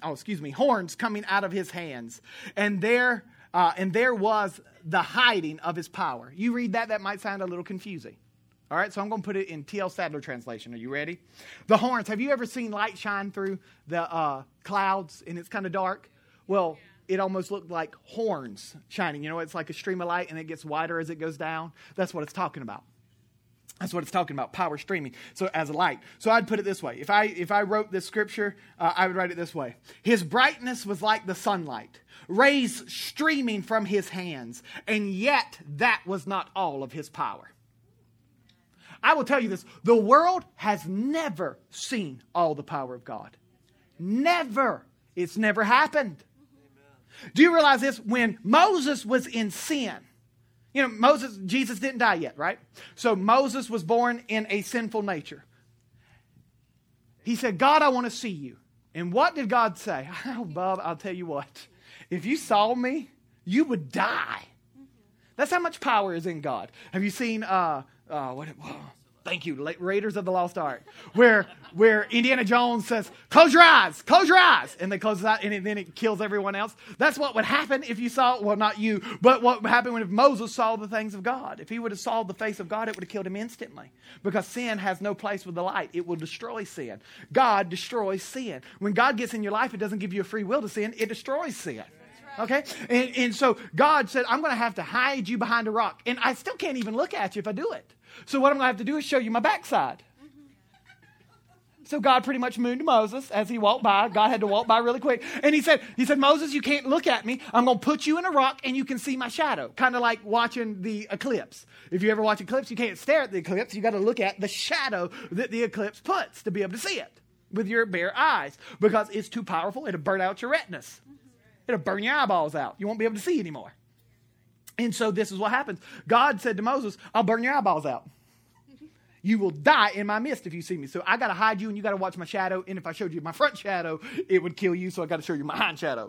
And there was the hiding of his power. You read that might sound a little confusing. All right, so I'm going to put it in T.L. Sadler translation. Are you ready? The horns. Have you ever seen light shine through the clouds and it's kind of dark? Well, it almost looked like horns shining. You know, it's like a stream of light and it gets wider as it goes down. That's what it's talking about. That's what it's talking about, power streaming. So as a light. So I'd put it this way. If I wrote this scripture, I would write it this way. His brightness was like the sunlight, rays streaming from his hands, and yet that was not all of his power. I will tell you this. The world has never seen all the power of God. Never. It's never happened. Do you realize this? When Moses was in sin, you know, Jesus didn't die yet, right? So Moses was born in a sinful nature. He said, God, I want to see you. And what did God say? Oh, Bob, I'll tell you what. If you saw me, you would die. That's how much power is in God. Have you seen, thank you, Raiders of the Lost Ark, where Indiana Jones says, close your eyes, and they close his eyes, and then it kills everyone else. That's what would happen if you saw, well, not you, but what would happen if Moses saw the things of God. If he would have saw the face of God, it would have killed him instantly, because sin has no place with the light. It will destroy sin. God destroys sin. When God gets in your life, it doesn't give you a free will to sin. It destroys sin. Okay? And so God said, I'm going to have to hide you behind a rock. And I still can't even look at you if I do it. So what I'm going to have to do is show you my backside. So God pretty much mooned Moses as he walked by. God had to walk by really quick. And he said, Moses, you can't look at me. I'm going to put you in a rock and you can see my shadow. Kind of like watching the eclipse. If you ever watch eclipse, you can't stare at the eclipse. You got to look at the shadow that the eclipse puts to be able to see it with your bare eyes. Because it's too powerful. It'll burn out your retinas. It'll burn your eyeballs out. You won't be able to see anymore. And so this is what happens. God said to Moses, I'll burn your eyeballs out. You will die in my midst if you see me. So I got to hide you and you got to watch my shadow. And if I showed you my front shadow, it would kill you. So I got to show you my hind shadow.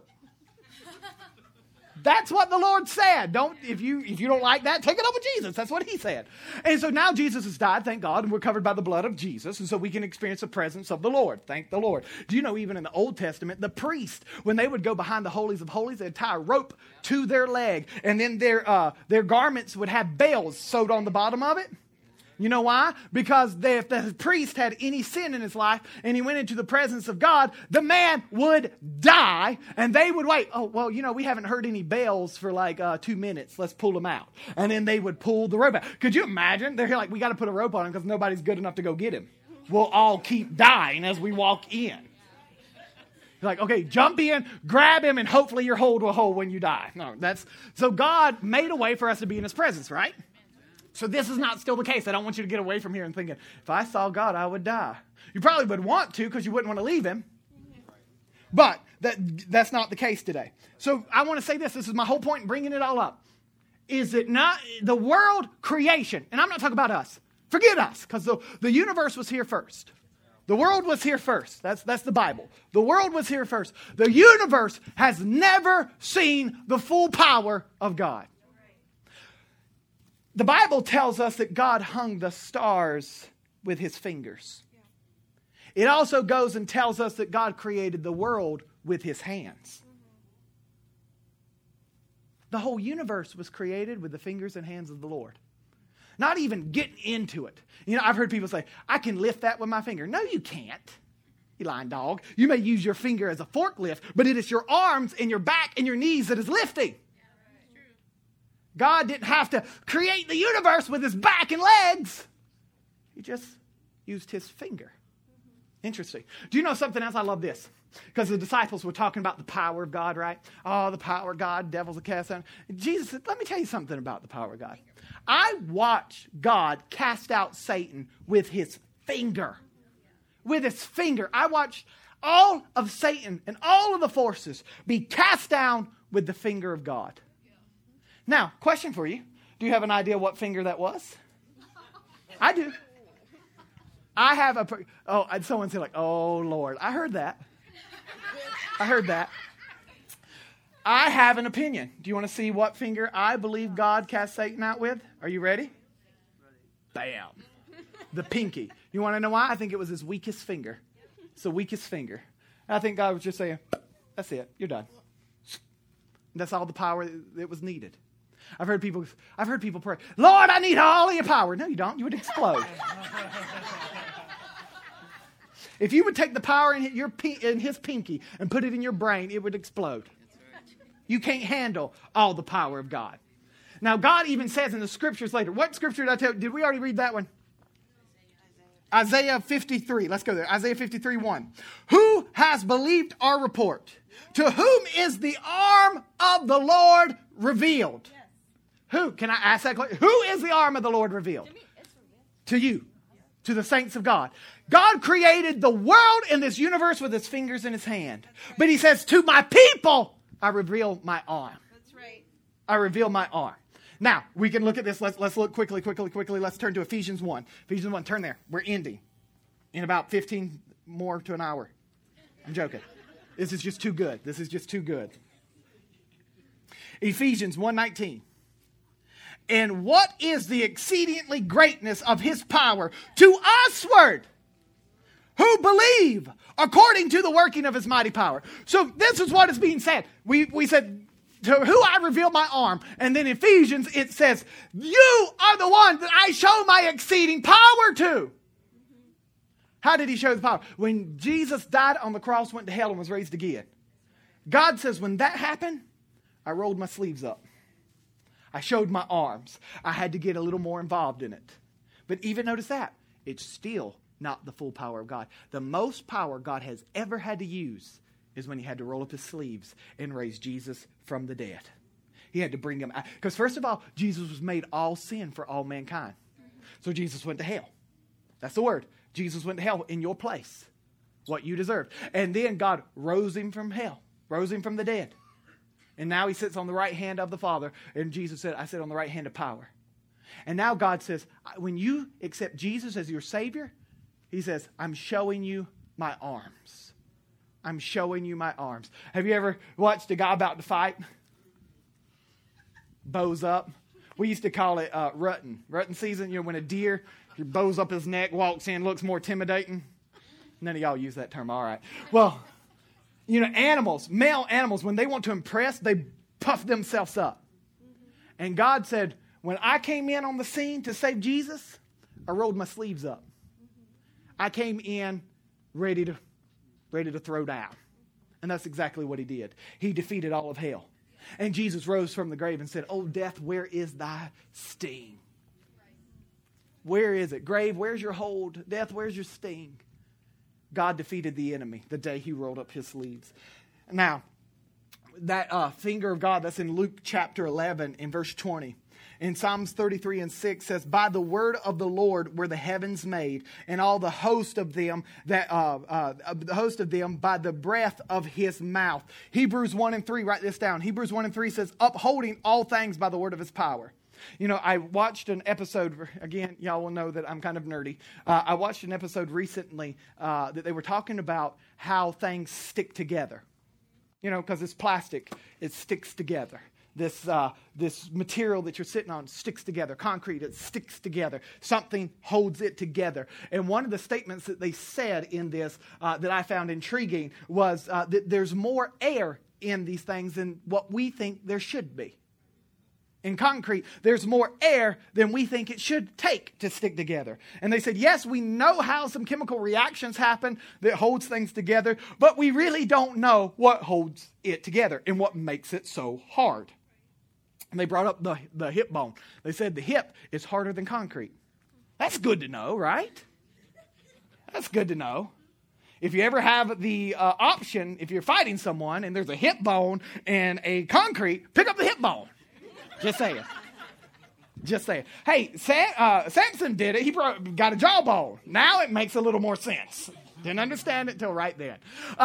That's what the Lord said. If you don't like that, take it up with Jesus. That's what he said. And so now Jesus has died, thank God, and we're covered by the blood of Jesus. And so we can experience the presence of the Lord. Thank the Lord. Do you know even in the Old Testament, the priest, when they would go behind the holies of holies, they'd tie a rope to their leg. And then their garments would have bells sewed on the bottom of it. You know why? Because if the priest had any sin in his life and he went into the presence of God, the man would die and they would wait. Oh, well, we haven't heard any bells for like 2 minutes. Let's pull them out. And then they would pull the rope out. Could you imagine? They're like, we got to put a rope on him because nobody's good enough to go get him. We'll all keep dying as we walk in. Like, okay, jump in, grab him, and hopefully your hold will hold when you die. No, so God made a way for us to be in his presence, right? So this is not still the case. I don't want you to get away from here and thinking, if I saw God, I would die. You probably would want to because you wouldn't want to leave him. But that's not the case today. So I want to say this. This is my whole point in bringing it all up. Is it not the world creation? And I'm not talking about us. Forget us because the universe was here first. The world was here first. That's the Bible. The world was here first. The universe has never seen the full power of God. The Bible tells us that God hung the stars with his fingers. It also goes and tells us that God created the world with his hands. The whole universe was created with the fingers and hands of the Lord. Not even getting into it. I've heard people say, I can lift that with my finger. No, you can't. You lying dog. You may use your finger as a forklift, but it is your arms and your back and your knees that is lifting. God didn't have to create the universe with his back and legs. He just used his finger. Interesting. Do you know something else? I love this. Because the disciples were talking about the power of God, right? Oh, the power of God, devils are cast out. Jesus said, let me tell you something about the power of God. I watched God cast out Satan with his finger. With his finger. I watched all of Satan and all of the forces be cast down with the finger of God. Now, question for you. Do you have an idea what finger that was? I do. I have someone said oh, Lord. I heard that. I have an opinion. Do you want to see what finger I believe God cast Satan out with? Are you ready? Bam. The pinky. You want to know why? I think it was his weakest finger. It's the weakest finger. I think God was just saying, that's it. You're done. That's all the power that was needed. I've heard people pray, Lord, I need all of your power. No, you don't. You would explode. If you would take the power in his pinky and put it in your brain, it would explode. You can't handle all the power of God. Now, God even says in the scriptures later. What scripture did I tell you? Did we already read that one? Isaiah 53. Let's go there. Isaiah 53:1. Who has believed our report? To whom is the arm of the Lord revealed? Who? Can I ask that question? Who is the arm of the Lord revealed? To you. To the saints of God. God created the world and this universe with his fingers in his hand. But he says, to my people, I reveal my arm. That's right. I reveal my arm. Now, we can look at this. Let's look quickly. Let's turn to Ephesians 1. Ephesians 1, turn there. We're ending in about 15 more to an hour. I'm joking. This is just too good. Ephesians 1:19. And what is the exceedingly greatness of his power to usward who believe according to the working of his mighty power. So this is what is being said. We said, to who I reveal my arm. And then Ephesians, it says, you are the one that I show my exceeding power to. How did he show the power? When Jesus died on the cross, went to hell, and was raised again. God says, when that happened, I rolled my sleeves up. I showed my arms. I had to get a little more involved in it. But even notice that, it's still not the full power of God. The most power God has ever had to use is when he had to roll up his sleeves and raise Jesus from the dead. He had to bring him out. Because first of all, Jesus was made all sin for all mankind. So Jesus went to hell. That's the word. Jesus went to hell in your place. What you deserved. And then God rose him from hell. Rose him from the dead. And now he sits on the right hand of the Father. And Jesus said, I sit on the right hand of power. And now God says, when you accept Jesus as your Savior, he says, I'm showing you my arms. I'm showing you my arms. Have you ever watched a guy about to fight? Bows up. We used to call it rutting. Rutting season, you know, when a deer bows up his neck, walks in, looks more intimidating. None of y'all use that term. All right. Well, you know, animals, male animals, when they want to impress, they puff themselves up. And God said, when I came in on the scene to save Jesus, I rolled my sleeves up. I came in ready to throw down. And that's exactly what he did. He defeated all of hell. And Jesus rose from the grave and said, "Oh, death, where is thy sting?" Where is it? Grave, where's your hold? Death, where's your sting? God defeated the enemy the day he rolled up his sleeves. Now, that finger of God, that's in Luke chapter 11 in verse 20. In Psalms 33 and 6 says, by the word of the Lord were the heavens made, and all the host of them by the breath of his mouth. Hebrews 1 and 3, write this down. Hebrews 1 and 3 says, upholding all things by the word of his power. You know, I watched an episode, again, y'all will know that I'm kind of nerdy. I watched an episode recently that they were talking about how things stick together. You know, because it's plastic, it sticks together. This material that you're sitting on sticks together. Concrete, it sticks together. Something holds it together. And one of the statements that they said in this that I found intriguing was that there's more air in these things than what we think there should be. In concrete, there's more air than we think it should take to stick together. And they said, yes, we know how some chemical reactions happen that holds things together, but we really don't know what holds it together and what makes it so hard. And they brought up the hip bone. They said the hip is harder than concrete. That's good to know, right? That's good to know. If you ever have the option, if you're fighting someone and there's a hip bone and a concrete, pick up the hip bone. Just saying. Just saying. Hey, Samson did it. He got a jawbone. Now it makes a little more sense. Didn't understand it till right then.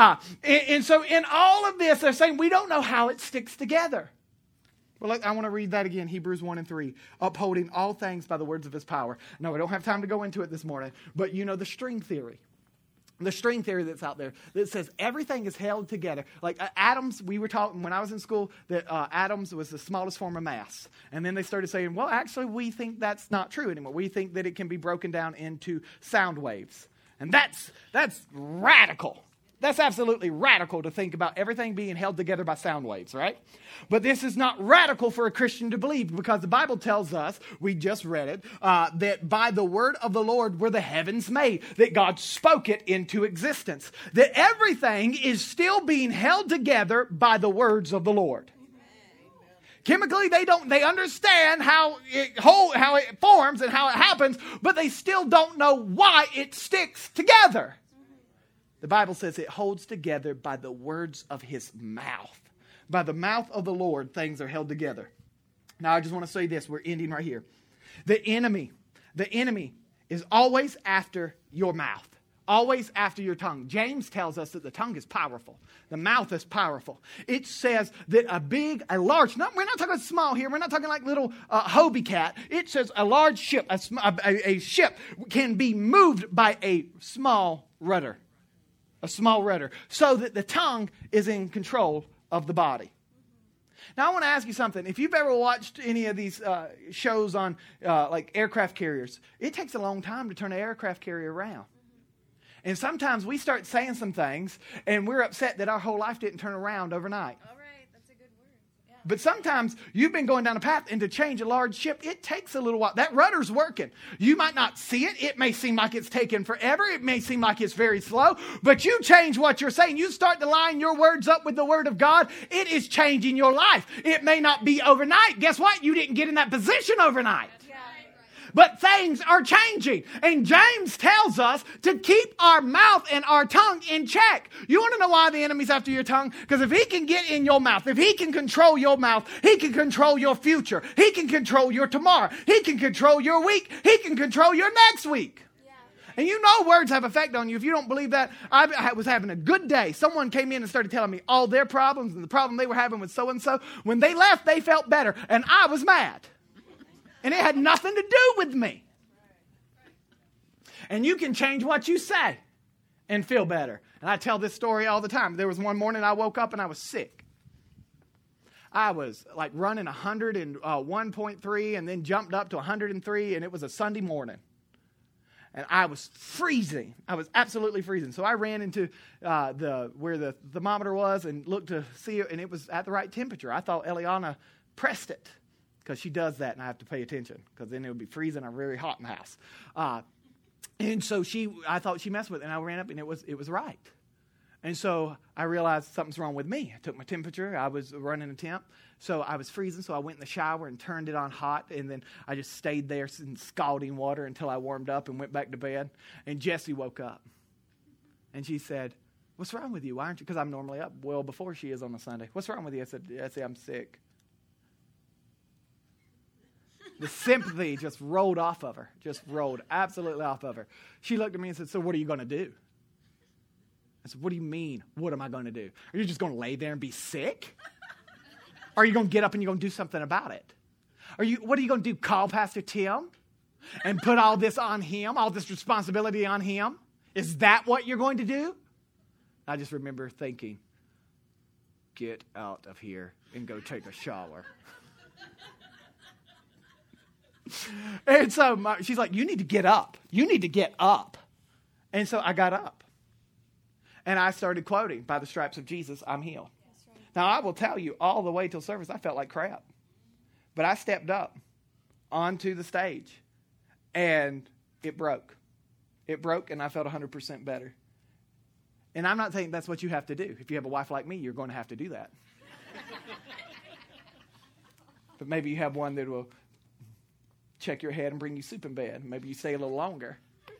And so in all of this, they're saying we don't know how it sticks together. Well, I want to read that again, Hebrews 1 and 3. Upholding all things by the words of his power. No, we don't have time to go into it this morning. But you know the string theory. The string theory that's out there that says everything is held together. Like atoms, we were talking when I was in school that atoms was the smallest form of mass. And then they started saying, well, actually, we think that's not true anymore. We think that it can be broken down into sound waves. And that's radical. That's absolutely radical to think about everything being held together by sound waves, right? But this is not radical for a Christian to believe because the Bible tells us, we just read it, that by the word of the Lord were the heavens made, that God spoke it into existence, that everything is still being held together by the words of the Lord. Chemically, they understand how it forms and how it happens, but they still don't know why it sticks together. The Bible says it holds together by the words of his mouth. By the mouth of the Lord, things are held together. Now, I just want to say this. We're ending right here. The enemy is always after your mouth. Always after your tongue. James tells us that the tongue is powerful. The mouth is powerful. It says that a large, we're not talking small here. We're not talking like little Hobie cat. It says a large ship, a ship can be moved by a small rudder. A small rudder, so that the tongue is in control of the body. Now, I want to ask you something. If you've ever watched any of these shows on like aircraft carriers, it takes a long time to turn an aircraft carrier around. And sometimes we start saying some things, and we're upset that our whole life didn't turn around overnight. All right, that's a good word. Yeah. But sometimes you've been going down a path, and to change a large ship, it takes a little while. That rudder's working. You might not see it. It may seem like it's taking forever. It may seem like it's very slow. But you change what you're saying. You start to line your words up with the word of God. It is changing your life. It may not be overnight. Guess what? You didn't get in that position overnight. But things are changing. And James tells us to keep our mouth and our tongue in check. You want to know why the enemy's after your tongue? Because if he can get in your mouth, if he can control your mouth, he can control your future. He can control your tomorrow. He can control your week. He can control your next week. And you know words have effect on you. If you don't believe that, I was having a good day. Someone came in and started telling me all their problems and the problem they were having with so-and-so. When they left, they felt better. And I was mad. And it had nothing to do with me. And you can change what you say and feel better. And I tell this story all the time. There was one morning I woke up and I was sick. I was like running 101.3 and then jumped up to 103, and it was a Sunday morning. And I was freezing. I was absolutely freezing. So I ran into where the thermometer was and looked to see it, and it was at the right temperature. I thought Eliana pressed it because she does that, and I have to pay attention because then it would be freezing or very hot in the house. And so I thought she messed with it, and I ran up, and it was right. And so I realized something's wrong with me. I took my temperature. I was running a temp. So I was freezing, so I went in the shower and turned it on hot, and then I just stayed there in scalding water until I warmed up and went back to bed. And Jessie woke up, and she said, "What's wrong with you? Why aren't you?" Because I'm normally up well before she is on a Sunday. "What's wrong with you?" I said, "Jessie, I'm sick." The sympathy just rolled off of her, just rolled absolutely off of her. She looked at me and said, "So what are you going to do?" I said, "What do you mean, what am I going to do? Are you just going to lay there and be sick? Or are you going to get up and you're going to do something about it? What are you going to do, call Pastor Tim and put all this on him, all this responsibility on him? Is that what you're going to do?" I just remember thinking, get out of here and go take a shower. And so she's like, "You need to get up. You need to get up." And so I got up. And I started quoting, "By the stripes of Jesus, I'm healed." Right. Now, I will tell you, all the way till service, I felt like crap. But I stepped up onto the stage, and it broke. It broke, and I felt 100% better. And I'm not saying that's what you have to do. If you have a wife like me, you're going to have to do that. But maybe you have one that will check your head and bring you soup in bed. Maybe you stay a little longer.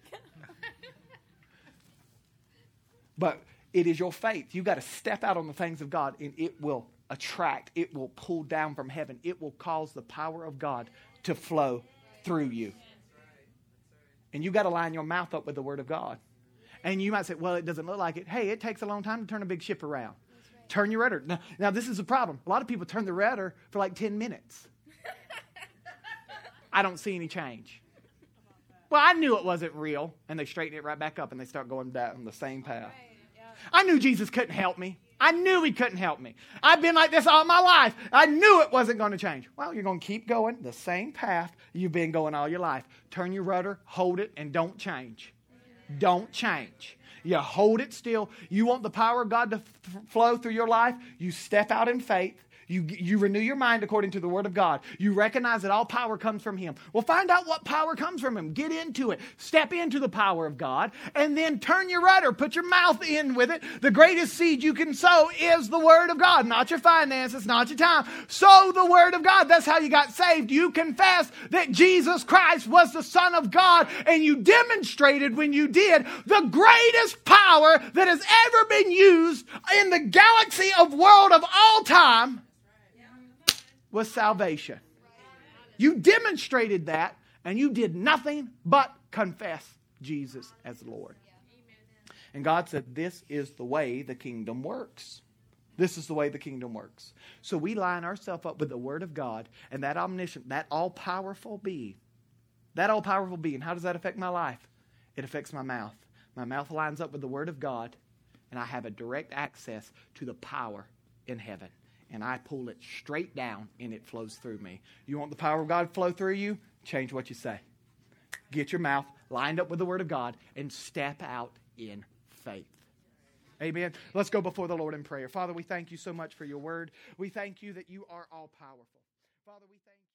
But it is your faith. You've got to step out on the things of God, and it will attract. It will pull down from heaven. It will cause the power of God to flow through you. And you've got to line your mouth up with the Word of God. And you might say, "Well, it doesn't look like it." Hey, it takes a long time to turn a big ship around. Right. Turn your rudder. Now, this is a problem. A lot of people turn the rudder for like 10 minutes. I don't see any change. Well, I knew it wasn't real. And they straighten it right back up, and they start going down the same path. I knew Jesus couldn't help me. I knew he couldn't help me. I've been like this all my life. I knew it wasn't going to change. Well, you're going to keep going the same path you've been going all your life. Turn your rudder, hold it, and don't change. Don't change. You hold it still. You want the power of God to flow through your life? You step out in faith. You renew your mind according to the Word of God. You recognize that all power comes from Him. Well, find out what power comes from Him. Get into it. Step into the power of God. And then turn your rudder. Put your mouth in with it. The greatest seed you can sow is the Word of God. Not your finances, not your time. Sow the Word of God. That's how you got saved. You confessed that Jesus Christ was the Son of God. And you demonstrated when you did the greatest power that has ever been used in the galaxy of world of all time. Was salvation. You demonstrated that, and you did nothing but confess Jesus as Lord. And God said, this is the way the kingdom works. This is the way the kingdom works. So we line ourselves up with the Word of God, and that omniscient, that all-powerful being. That all-powerful being, how does that affect my life? It affects my mouth. My mouth lines up with the Word of God, and I have a direct access to the power in heaven. And I pull it straight down, and it flows through me. You want the power of God to flow through you? Change what you say. Get your mouth lined up with the Word of God and step out in faith. Amen. Let's go before the Lord in prayer. Father, we thank you so much for your Word. We thank you that you are all powerful. Father, we thank you.